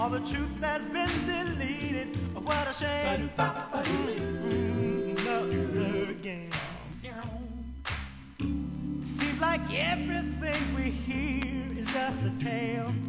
All the truth has been deleted. Oh, what a shame. Another again. Seems like everything we hear is just a tale